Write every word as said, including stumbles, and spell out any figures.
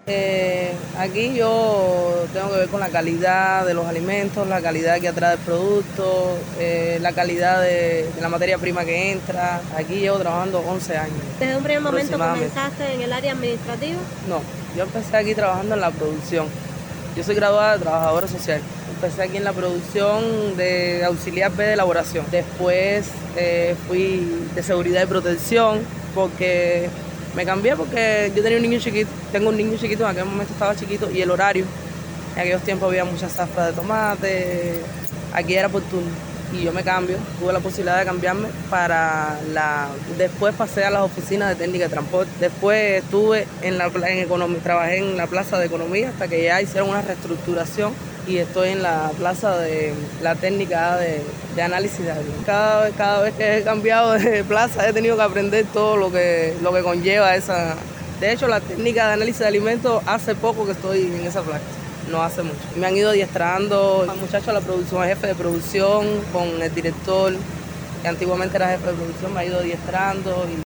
Eh, aquí yo tengo que ver con la calidad de los alimentos, la calidad que atrae el producto, eh, la calidad de, de la materia prima que entra. Aquí llevo trabajando once años. ¿Desde un primer momento Aproximadamente. comenzaste en el área administrativa? No, yo empecé aquí trabajando en la producción. Yo soy graduada de trabajadora social. Empecé aquí en la producción de auxiliar B de elaboración. Después eh, fui de seguridad y protección porque me cambié porque yo tenía un niño chiquito. Tengo un niño chiquito, en aquel momento estaba chiquito y el horario. En aquellos tiempos había mucha zafra de tomate. Aquí era por turno. Y yo me cambio, tuve la posibilidad de cambiarme para la... Después pasé a las oficinas de técnica de transporte. Después estuve en la en economía, trabajé en la plaza de economía hasta que ya hicieron una reestructuración y estoy en la plaza de la técnica de, de análisis de avión. Cada, cada vez que he cambiado de plaza he tenido que aprender todo lo que, lo que conlleva esa... De hecho, la técnica de análisis de alimentos hace poco que estoy en esa plaza. No hace mucho. Me han ido adiestrando al muchacho de la producción, al jefe de producción, con el director, que antiguamente era jefe de producción, me ha ido adiestrando. Y